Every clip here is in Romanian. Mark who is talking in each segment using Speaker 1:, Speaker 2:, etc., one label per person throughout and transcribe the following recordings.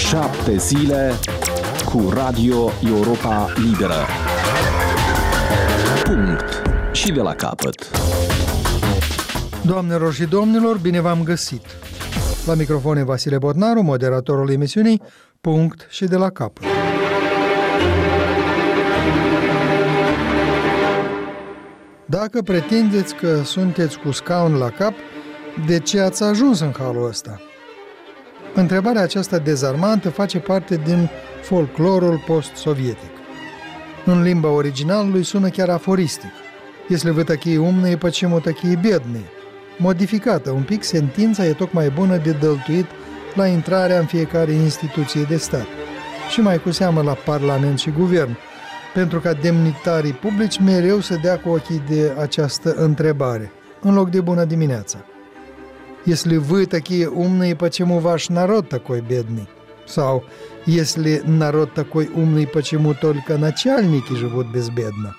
Speaker 1: 7 zile cu Radio Europa Liberă. Punct. Și de la capăt.
Speaker 2: Doamnelor și domnilor, bine v-am găsit! La microfon e Vasile Botnaru, moderatorul emisiunii Punct și de la capăt. Dacă pretindeți că sunteți cu scaun la cap, de ce ați ajuns în halul ăsta? Întrebarea aceasta dezarmantă face parte din folclorul post-sovietic. În limba originalului sună chiar aforistic. Если вы такие умные, почему такие бедные? Modificată un pic, sentința e tocmai bună de dăltuit la intrarea în fiecare instituție de stat și mai cu seamă la Parlament și Guvern, pentru ca demnitarii publici mereu să dea cu ochii de această întrebare, în loc de bună dimineața. Если вы такие умные, почему ваш народ такой бедный? Sau если народ такой умный, почему только начальники живут безбедно?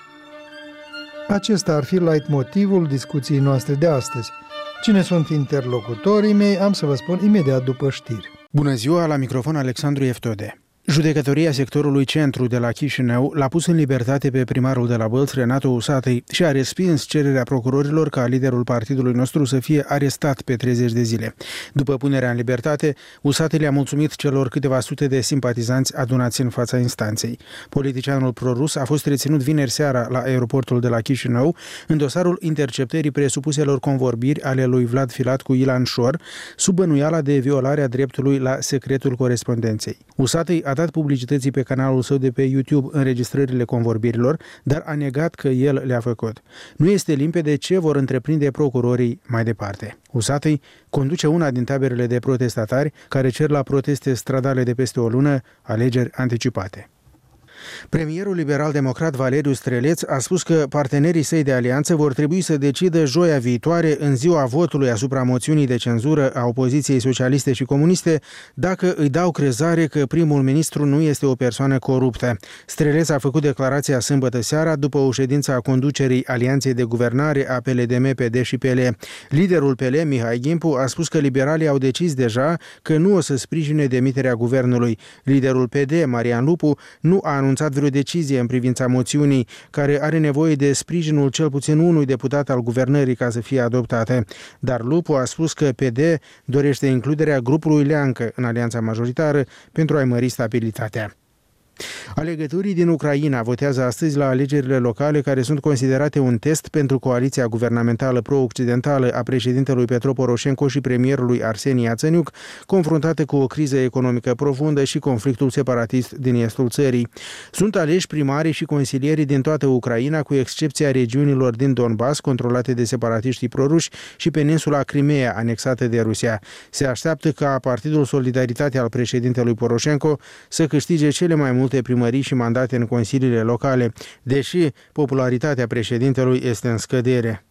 Speaker 2: Acesta ar fi leitmotivul discuției noastre de astăzi. Cine sunt interlocutorii mei, am să vă spun imediat după știri.
Speaker 3: Bună ziua, la microfon Alexandru Eftode. Judecătoria sectorului centru de la Chișinău l-a pus în libertate pe primarul de la Bălți, Renato Usatăi, și a respins cererea procurorilor ca liderul partidului nostru să fie arestat pe 30 de zile. După punerea în libertate, Usatăi le-a mulțumit celor câteva sute de simpatizanți adunați în fața instanței. Politicianul prorus a fost reținut vineri seara la aeroportul de la Chișinău în dosarul interceptării presupuselor convorbiri ale lui Vlad Filat cu Ilan Șor, sub bănuiala de violarea dreptului la secretul corespondenței. Usatăi a dat publicității pe canalul său de pe YouTube înregistrările convorbirilor, dar a negat că el le-a făcut. Nu este limpede ce vor întreprinde procurorii mai departe. Usatăi conduce una din taberele de protestatari care cer la proteste stradale de peste o lună alegeri anticipate. Premierul liberal-democrat Valeriu Streleț a spus că partenerii săi de alianță vor trebui să decidă joia viitoare, în ziua votului asupra moțiunii de cenzură a opoziției socialiste și comuniste, dacă îi dau crezare că primul ministru nu este o persoană coruptă. Streleț a făcut declarația sâmbătă seara după o ședință a conducerii Alianței de Guvernare a PLDM, PD și PL. Liderul PL, Mihai Ghimpu, a spus că liberalii au decis deja că nu o să sprijine demiterea guvernului. Liderul PD, Marian Lupu, nu a anunțat vreo decizie în privința moțiunii, care are nevoie de sprijinul cel puțin unui deputat al guvernării ca să fie adoptată. Dar Lupu a spus că PD dorește includerea grupului Leancă în alianța majoritară pentru a-i mări stabilitatea. Alegătorii din Ucraina votează astăzi la alegerile locale care sunt considerate un test pentru coaliția guvernamentală pro-occidentală a președintelui Petro Poroșenko și premierului Arseni Iațăniuc, confruntată cu o criză economică profundă și conflictul separatist din estul țării. Sunt aleși primarii și consilierii din toată Ucraina, cu excepția regiunilor din Donbass, controlate de separatiștii proruși, și peninsula Crimea, anexată de Rusia. Se așteaptă ca Partidul Solidaritate al președintelui Poroșenko să câștige cele mai multe primării și mandate în consiliile locale, deși popularitatea președintelui este în scădere.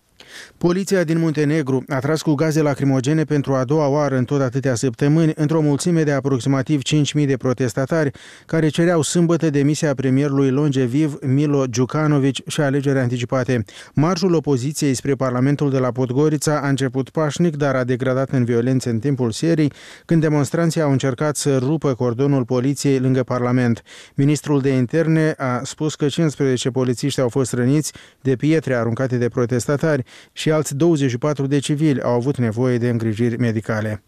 Speaker 3: Poliția din Muntenegru a tras cu gaze lacrimogene pentru a doua oară în tot atâtea săptămâni într-o mulțime de aproximativ 5.000 de protestatari care cereau sâmbătă demisia premierului longeviv Milo Djukanovic și alegeri anticipate. Marșul opoziției spre Parlamentul de la Podgorița a început pașnic, dar a degradat în violențe în timpul serii, când demonstranții au încercat să rupă cordonul poliției lângă Parlament. Ministrul de Interne a spus că 15 polițiști au fost răniți de pietre aruncate de protestatari și alți 24 de civili au avut nevoie de îngrijiri medicale.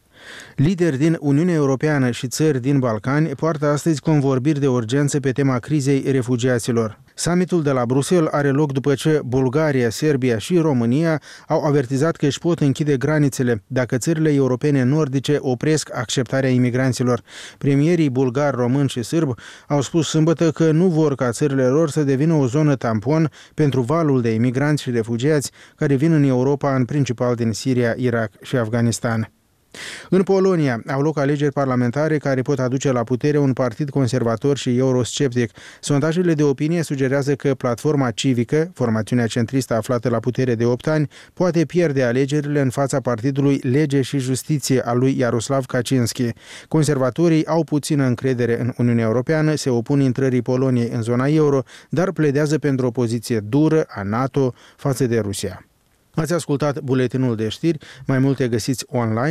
Speaker 3: Lideri din Uniunea Europeană și țări din Balcani poartă astăzi convorbiri de urgență pe tema crizei refugiaților. Summitul de la Bruxelles are loc după ce Bulgaria, Serbia și România au avertizat că își pot închide granițele dacă țările europene nordice opresc acceptarea imigranților. Premierii bulgar, român și sârb au spus sâmbătă că nu vor ca țările lor să devină o zonă tampon pentru valul de imigranți și refugiați care vin în Europa, în principal din Siria, Irak și Afganistan. În Polonia au loc alegeri parlamentare care pot aduce la putere un partid conservator și eurosceptic. Sondajele de opinie sugerează că Platforma Civică, formațiunea centristă aflată la putere de 8 ani, poate pierde alegerile în fața partidului Lege și Justiție al lui Jaroslav Kaczynski. Conservatorii au puțină încredere în Uniunea Europeană, se opun intrării Poloniei în zona euro, dar pledează pentru o poziție dură a NATO față de Rusia. Ați ascultat buletinul de știri, mai multe găsiți online